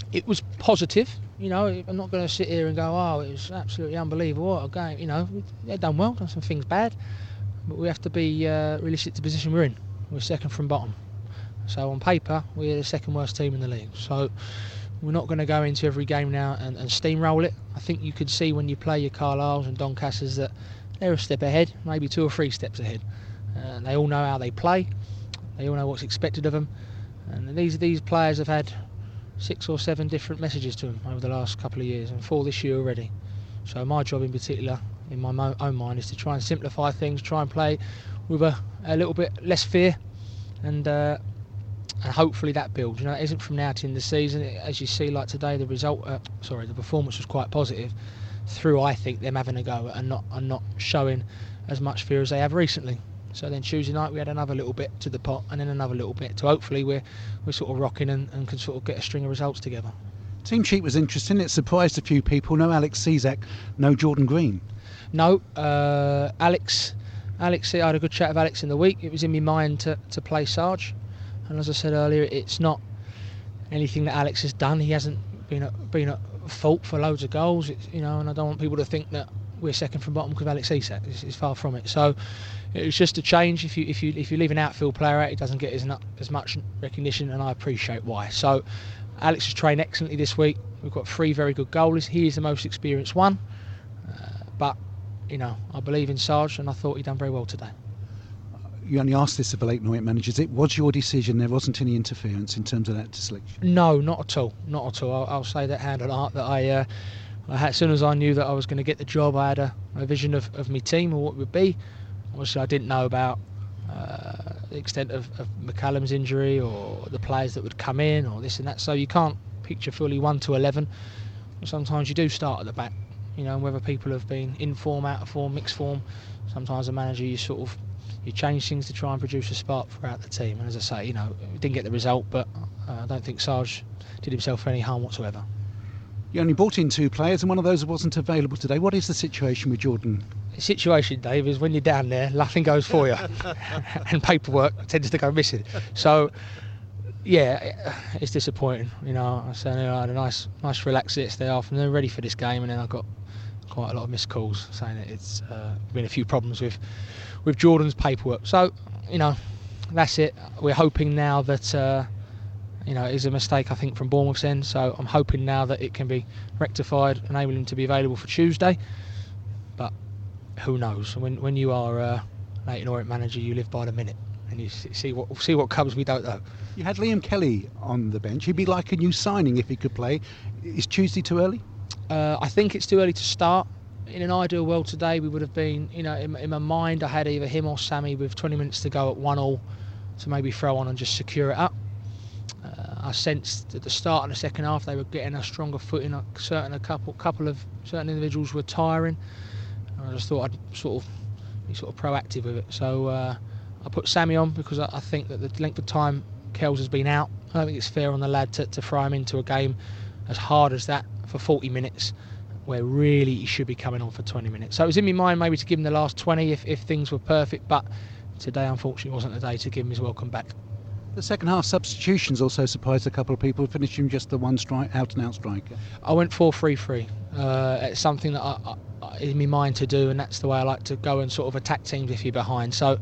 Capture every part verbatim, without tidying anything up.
It was positive. You know, I'm not going to sit here and go, oh, it was absolutely unbelievable, what a game. You know, they've done well, done some things bad, but we have to be uh, realistic to the position we're in. We're second from bottom. So on paper, we're the second worst team in the league. So we're not going to go into every game now and, and steamroll it. I think you could see when you play your Carlisles and Doncassers that they're a step ahead, maybe two or three steps ahead. Uh, they all know how they play. They all know what's expected of them. And these these players have had six or seven different messages to them over the last couple of years, and four this year already. So my job in particular, in my mo- own mind, is to try and simplify things, try and play with a, a little bit less fear, and uh, and hopefully that builds. You know, it isn't from now to the end of the season. As you see, like today, the result, uh, sorry, the performance was quite positive through, I think, them having a go and not and not showing as much fear as they have recently. So then Tuesday night we had another little bit to the pot, and then another little bit. So hopefully we're we're sort of rocking and, and can sort of get a string of results together. Team sheet was interesting. It surprised a few people. No Alex Cisak, no Jordan Green. No, uh, Alex. Alex, I had a good chat with Alex in the week. It was in my mind to, to play Sarge, and as I said earlier, it's not anything that Alex has done. He hasn't been at, been at fault for loads of goals. It's, you know, and I don't want people to think that we're second from bottom because of Alex Cisak. It's, it's far from it. So it was just a change. If you if you if you leave an outfield player out, he doesn't get as, not, as much recognition, and I appreciate why. So Alex has trained excellently this week. We've got three very good goalies. He is the most experienced one, uh, but you know, I believe in Sarge, and I thought he done very well today. You only asked this of the Leyton Orient managers. It was your decision. There wasn't any interference in terms of that selection. No, not at all. Not at all. I'll, I'll say that hand on heart that I. Uh, I had, as soon as I knew that I was going to get the job, I had a, a vision of, of my team or what it would be. Obviously, I didn't know about uh, the extent of, of McCallum's injury or the players that would come in or this and that. So you can't picture fully one to eleven. Sometimes you do start at the back, you know, whether people have been in form, out of form, mixed form. Sometimes a manager, you sort of you change things to try and produce a spark throughout the team. And as I say, you know, we didn't get the result, but uh, I don't think Sarge did himself any harm whatsoever. You only brought in two players, and one of those wasn't available today. What is the situation with Jordan? The situation, Dave, is when you're down there, nothing goes for you, and paperwork tends to go missing. So, yeah, it's disappointing. You know, I said I had a nice, nice relaxed yesterday afternoon, ready for this game, and then I got quite a lot of missed calls saying that it's uh, been a few problems with, with Jordan's paperwork. So, you know, that's it. We're hoping now that. Uh, You know, it is a mistake, I think, from Bournemouth's end. So I'm hoping now that it can be rectified, enable him to be available for Tuesday. But who knows? When when you are a Leyton Orient manager, you live by the minute, and you see what see what comes. We don't know. You had Liam Kelly on the bench. He'd be like a new signing if he could play. Is Tuesday too early? Uh, I think it's too early to start. In an ideal world today, we would have been, you know, in, in my mind, I had either him or Sammy with twenty minutes to go at one all to maybe throw on and just secure it up. Uh, I sensed at the start of the second half they were getting a stronger footing. A certain a couple couple of certain individuals were tiring. And I just thought I'd sort of be sort of proactive with it. So uh, I put Sammy on because I, I think that the length of time Kells has been out, I don't think it's fair on the lad to, to throw him into a game as hard as that for forty minutes, where really he should be coming on for twenty minutes. So it was in my mind maybe to give him the last twenty if, if things were perfect, but today unfortunately wasn't the day to give him his welcome back. The second half substitutions also surprised a couple of people, finishing just the one strike, out and out striker. I went four three three. Uh, it's something that I, I, in my mind to do, and that's the way I like to go and sort of attack teams if you're behind. So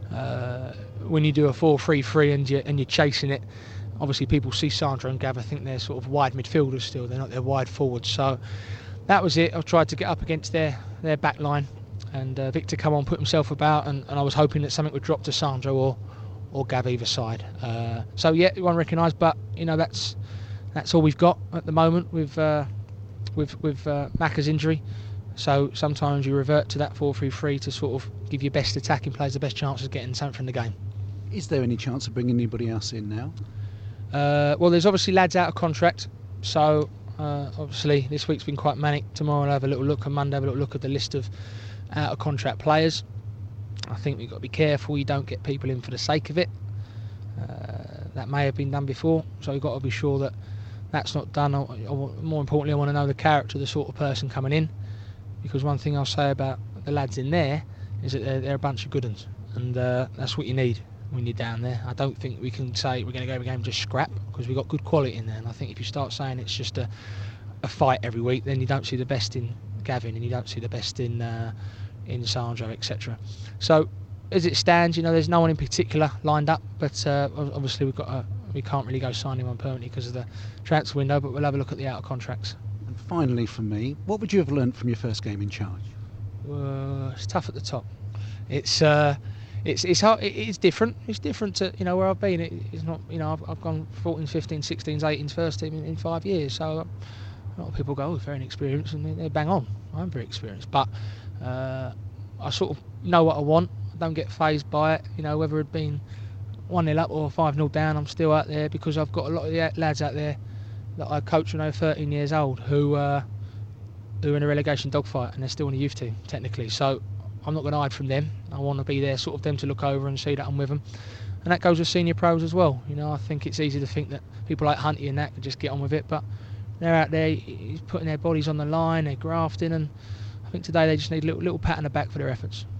uh, when you do a four three three and you're, and you're chasing it, obviously people see Sandro and Gav, I think they're sort of wide midfielders still, they're not, they're wide forwards. So that was it. I tried to get up against their, their back line, and uh, Victor come on, put himself about, and, and I was hoping that something would drop to Sandro or or Gav either side. Uh, so yeah, you won't recognise, but you know that's that's all we've got at the moment with uh, with with uh, Macca's injury. So sometimes you revert to that four three three to sort of give your best attacking players the best chance of getting something from the game. Is there any chance of bringing anybody else in now? Uh, well, there's obviously lads out of contract, so uh, obviously this week's been quite manic. Tomorrow I'll have a little look, and Monday I'll have a little look at the list of out of contract players. I think we've got to be careful you don't get people in for the sake of it. Uh, that may have been done before, so we've got to be sure that that's not done. I, I, more importantly, I want to know the character of the sort of person coming in, because one thing I'll say about the lads in there is that they're, they're a bunch of good uns, and uh, that's what you need. when you're down there. I don't think we can say we're going to go every game just scrap, because we've got good quality in there. And I think if you start saying it's just a, a fight every week, then you don't see the best in Gavin and you don't see the best in uh, in Sandro, et cetera. So as it stands, you know, there's no one in particular lined up, but uh, obviously we've got a, we can't really go sign him on permanently because of the transfer window, but we'll have a look at the outer contracts. And finally, from me, what would you have learnt from your first game in charge? Uh, it's tough at the top. It's uh, it's it's hard, it, it's different. It's different to, you know, where I've been. It, it's not, you know, I've, I've gone fourteen, fifteen, sixteen, eighteens first team in, in five years. So a lot of people go, oh, very inexperienced, and they, they bang on. I'm very experienced, but uh, I sort of know what I want. I don't get phased by it. You know, whether it been one nil up or five nil down, I'm still out there because I've got a lot of the lads out there that I coach when they're thirteen years old who uh, who are in a relegation dogfight and they're still in a youth team technically. So I'm not going to hide from them. I want to be there, sort of them to look over and see that I'm with them. And that goes with senior pros as well. You know, I think it's easy to think that people like Hunty and that can just get on with it, but they're out there, he's putting their bodies on the line, they're grafting, and I think today they just need a little, little pat on the back for their efforts.